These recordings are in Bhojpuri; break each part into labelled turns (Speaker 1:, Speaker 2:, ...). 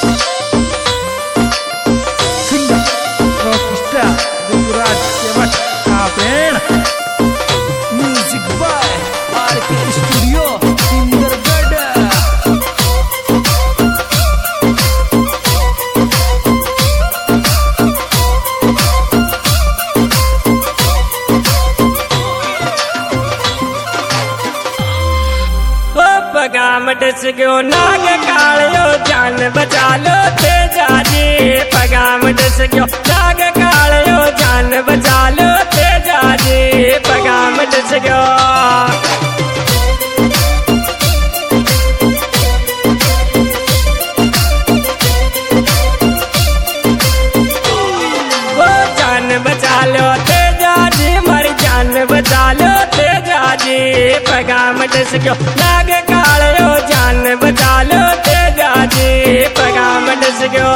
Speaker 1: मटस गयो नाग कालियो जान बचा लो तेजा जी। पगाम डस गयो नाग कालियो जान बचा लो तेजा जी। पगाम डस गयो ओ जान बचा लो तेजा जी, मारी जान बचा लो तेजा जी। पगाम डस गयो नाग कालियो जान बचा लो तेजा जी। पगाम डस गयो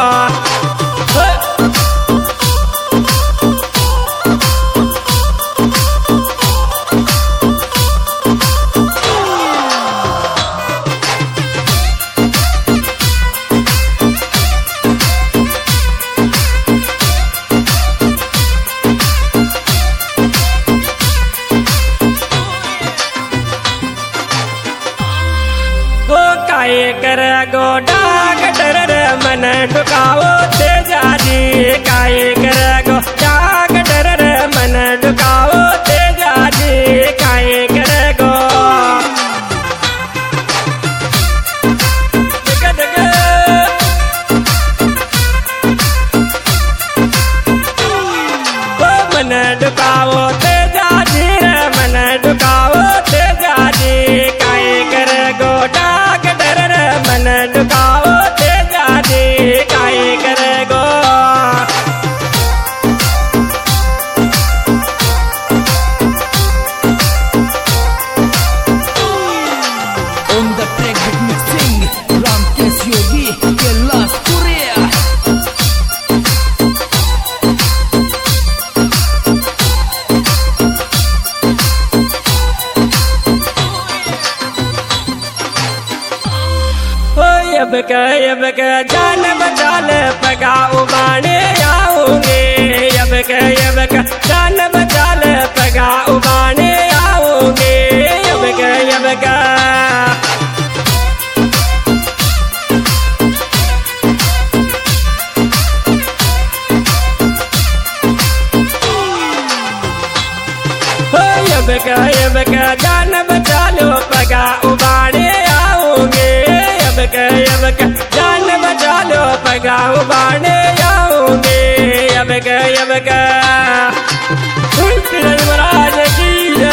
Speaker 1: कर गो डाग डर मन ढुकाओ तेजा जी। काय कर गो डाग डर मन ढुकाओ तेजा जी। काय कर गो मन ढुकाओ तेजा जी, मन ढुकाओ तेजा जी। काय कर गो डाग मन ढुकाओ तेजा जी। काय करे गो
Speaker 2: On the track with mixing Ramkesh Yogi Kailash Puria।
Speaker 1: अब का जान बचा ले पगा उबाने आऊंगे। अब का जान बचा ले पगा उबाने आऊंगे। अब का अब का जान बचा लो पगा उबाने आऊंगे। अब का जान बचा लो पगा उबाने आऊंगे। अब का महाराज की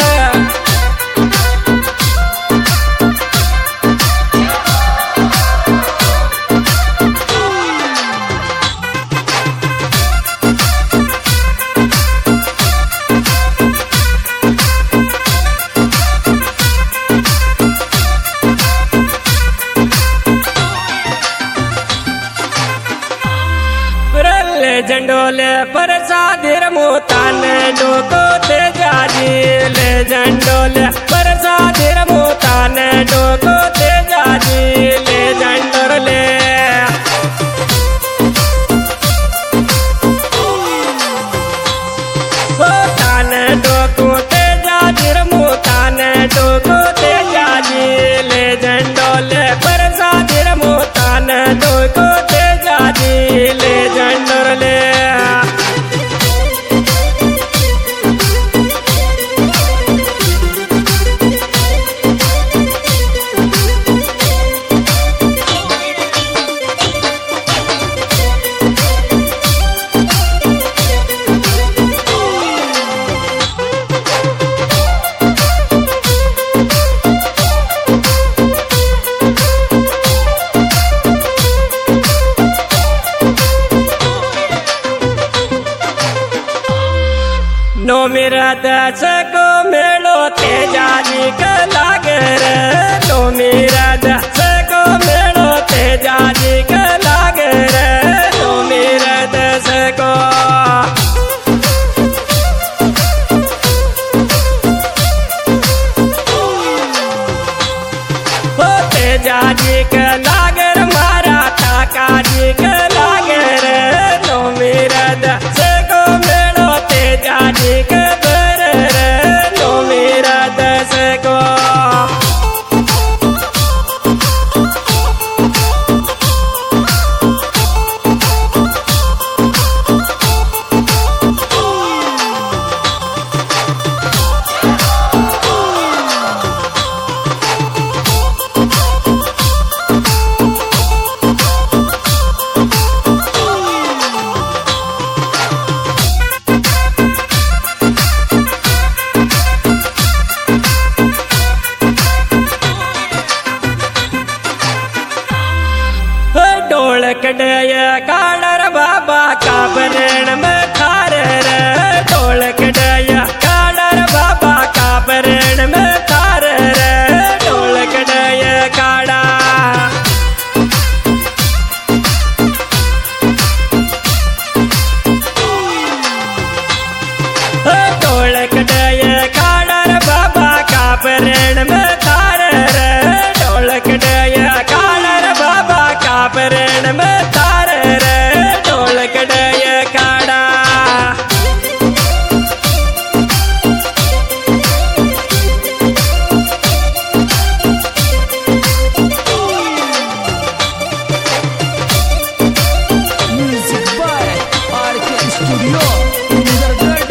Speaker 1: झंडोले पर साधिर मुतान डोको तेजा जी। ले झंडोले पर साधिर मुतान डोको तेजा जी। ले झंडोले तान डोको तेजा जी मुतान डोको तेजा जी। ले झंडोले पर साधिर मुतान डोको तेजा जी। ले झंडोले नो मेरा दस को मेलो तेजा जी का लागे रे। नो मेरा दस को मेलो तेजा जी का लागे रे। नो मेरा दस को तेजा जी का लागर मारा था का ढोलक डय काडर बाबा का बरण में थार रे ढोलक डय काडर बाबा का बरण में थार रे ढोलक डय काड़ा ढोलक डय काडर बाबा का बरण में थार रे ढोलक डय काडर बाबा का बरण में थार रे ढोलक डय काड़ा
Speaker 2: Music by RK Studio, Sundargarh.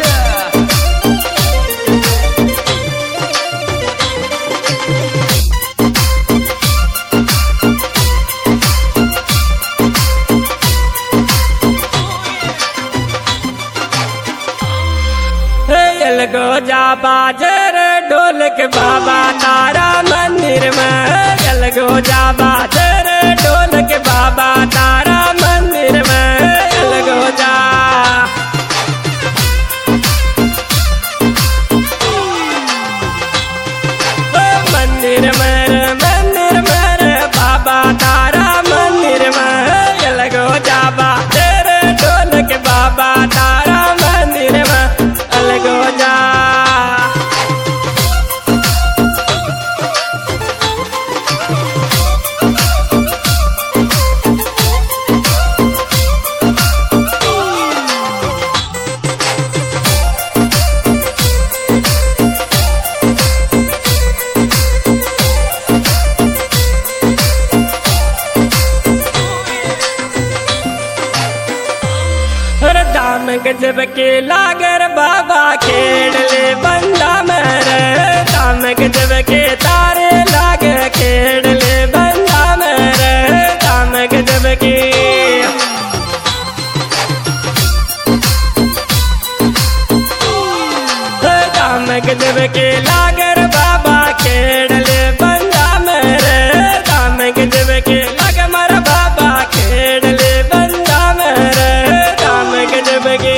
Speaker 1: गो जा बाजर ढोलक बाबा तारा मंदिर में चल गो जा बाजर ढोलक बाबा तारा मंदिर में चल गो जा मंदिर में बाबा तारा मंदिर में चल गो जा बाजर ढोलक बाबा तारा मंदिर में चल गो जा दाम गजब के लागर बाबा खेड़ ले बंदा मेरे दाम गजब के तारे लागे खेड़ ले बंदा मेरे दाम गजब के दाम गजब के लागर बाबा खेड़ ले बंदा मेरे दाम गजब के लग मर बाबा खेड़ ले बंदा मेरे दाम गजब के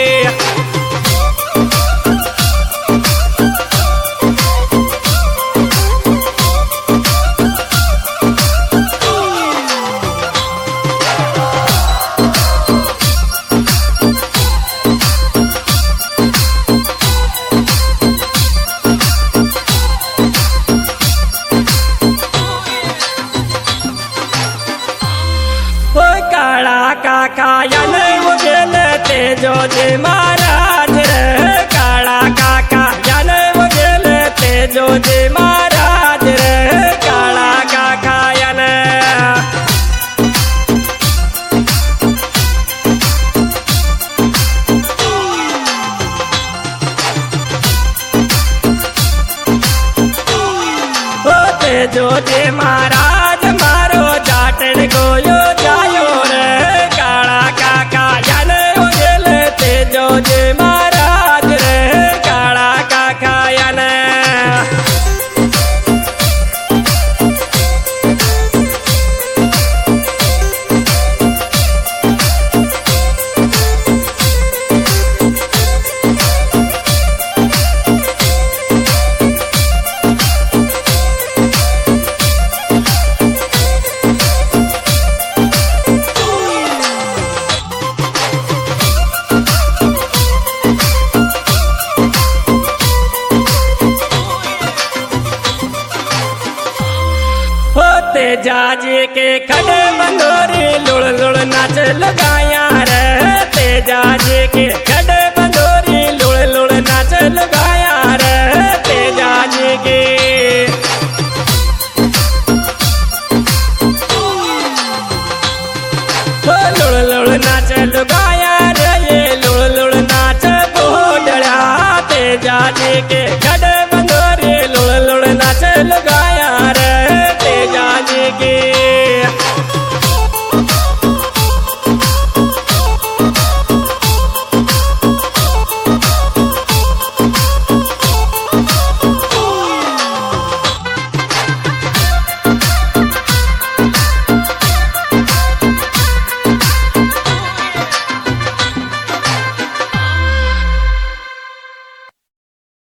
Speaker 1: काला काका यन उगल तेजो जी महाराज रे काला काका यन उगल तेजो जी महाराज रे काला काका यन तेजो जी महाराज मारो जाटन गोयो जायो रे काला काका यन उगल तेजो जी महाराज रे काला काका यन तेजाजी के खड़े बंदोरी लुड़ लुड़ नाच लगाया रे तेजाजी के खड़े बंदोरी लुड़ लुड़ नाच लगाया रे तेजाजी के लुड़ लुड़ नाच लगाया रे ये लुड़ लुड़ नाच बोडड़ा तेजाजी के